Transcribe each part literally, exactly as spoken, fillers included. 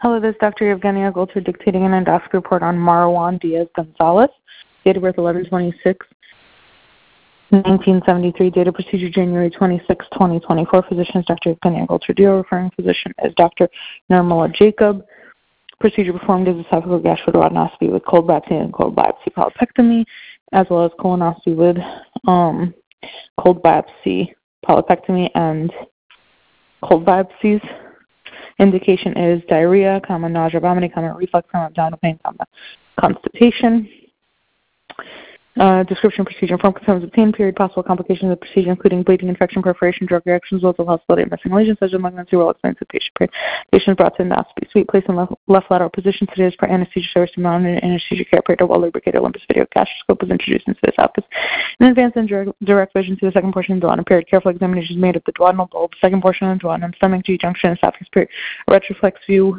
Hello, this is Doctor Evgenia Golter dictating an endoscopy report on Marwan Diaz-Gonzalez. Date of birth eleven twenty-six nineteen seventy-three. Date of procedure January twenty-sixth, twenty twenty-four. Physician is Doctor Evgenia Golter Dio. Referring physician is Doctor Nirmala Jacob. Procedure performed is esophageal gastroduodenoscopy with cold biopsy and cold biopsy polypectomy, as well as colonoscopy with um, cold biopsy polypectomy and cold biopsies. Indication is diarrhea, comma, nausea, vomiting, comma, reflux, comma, abdominal pain, comma, constipation. Uh, description, procedure, form confirms obtained, period, possible complications of the procedure, including bleeding, infection, perforation, drug reactions, local hostility, missing lesions, such as malignancy, will explain to the patient. Period. Patient is brought to endoscopy suite, placed in left, left lateral position, sedated for anesthesia service to mount an anesthesia care, period, a well-lubricated Olympus video gastroscope was introduced into the esophagus. In advance and direct, direct vision to the second portion of the duodenum, period. Careful examination is made of the duodenal bulb, second portion of the duodenum, stomach, G-junction, esophagus, period. A retroflex view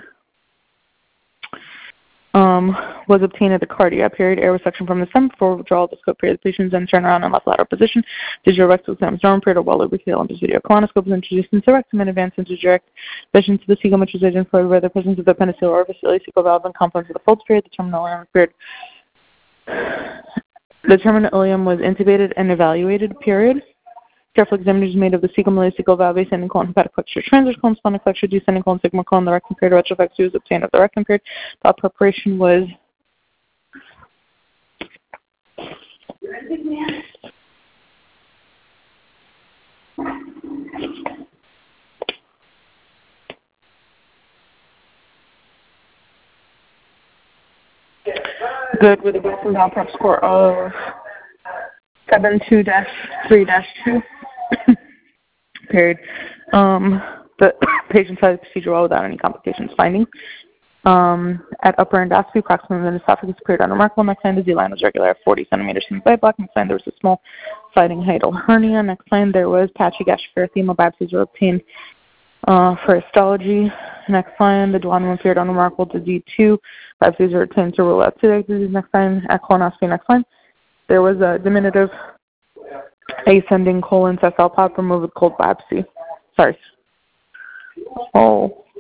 Um, was obtained at the cardia, period, air resection from the stem before withdrawal of the scope, period. The patient then turned around in left lateral position. Digital rectal exam normal, period, or well lubricated Olympus video colonoscope was introduced into the rectum and advanced into direct vision to the cecum, which was identified by the presence of the appendiceal orifice, ileocecal valve, and complex of the folds, period. The terminal ileum, period. The terminal ileum was intubated and evaluated, period. Careful examination made of the cecum, ileocecal valve, ascending colon, hepatic flexure, transverse colon, splenic flexure, descending colon, sigmoid colon, the rectum, period. Retroflex view was obtained of the rectum, period. Thought preparation was good with a Wilson Down prep score of seven two dash three dash two. Period. Um, the patient started the procedure well without any complications finding. Um, at upper endoscopy, proximal and esophagus appeared unremarkable. Next line, the Z-line was regular at forty centimeters from the bite block. Next line, there was a small sliding hiatal hernia. Next line, there was patchy gastric erythema. Biopsies were obtained uh, for histology. Next line, the duodenum appeared unremarkable to Z two. Biopsies were obtained to rule out celiac disease. Next line, at colonoscopy. Next line, there was a diminutive ascending colon sessile polyp removed with cold biopsy. Sorry. Oh.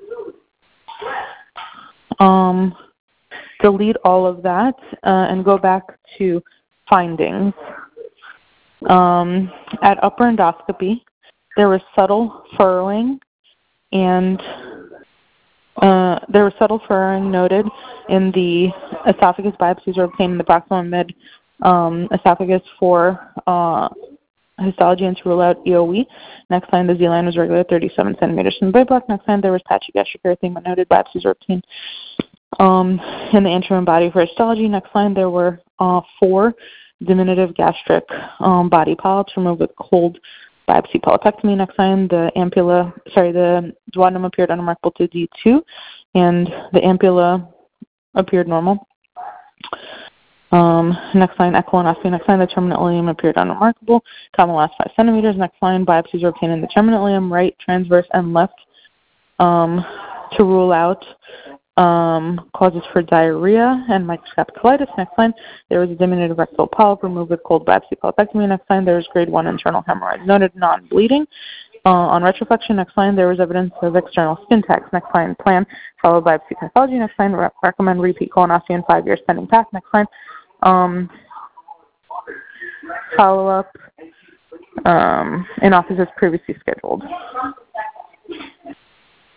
Um, delete all of that uh, and go back to findings. Um, at upper endoscopy, there was subtle furrowing and uh, there was subtle furrowing noted in the esophagus. Biopsies were obtained in the proximal and mid um, esophagus for uh, histology and to rule out E O E. Next line, the Z-line was regular, thirty-seven centimeters from the bite block. Next line, there was patchy gastric erythema noted. Biopsies were obtained um, in the antrum body for histology. Next line, there were uh, four diminutive gastric um, body polyps removed with cold biopsy polypectomy. Next line, the ampulla, sorry, the duodenum appeared unremarkable to D two, and the ampulla appeared normal. Um, next line, at colonoscopy. Next line, the terminal ileum appeared unremarkable. Comma last five centimeters. Next line, biopsies were obtained in the terminal ileum, right, transverse, and left um, to rule out um, causes for diarrhea and microscopic colitis. Next line, there was a diminutive rectal polyp removed with cold biopsy polypectomy. Next line, there was grade one internal hemorrhoids noted, non-bleeding. Uh, on retroflexion, next line, there was evidence of external skin tax. Next line, plan followed by biopsy pathology. Next line, re- recommend repeat colonoscopy in five years pending path. Next line, um, follow-up um, in office as previously scheduled.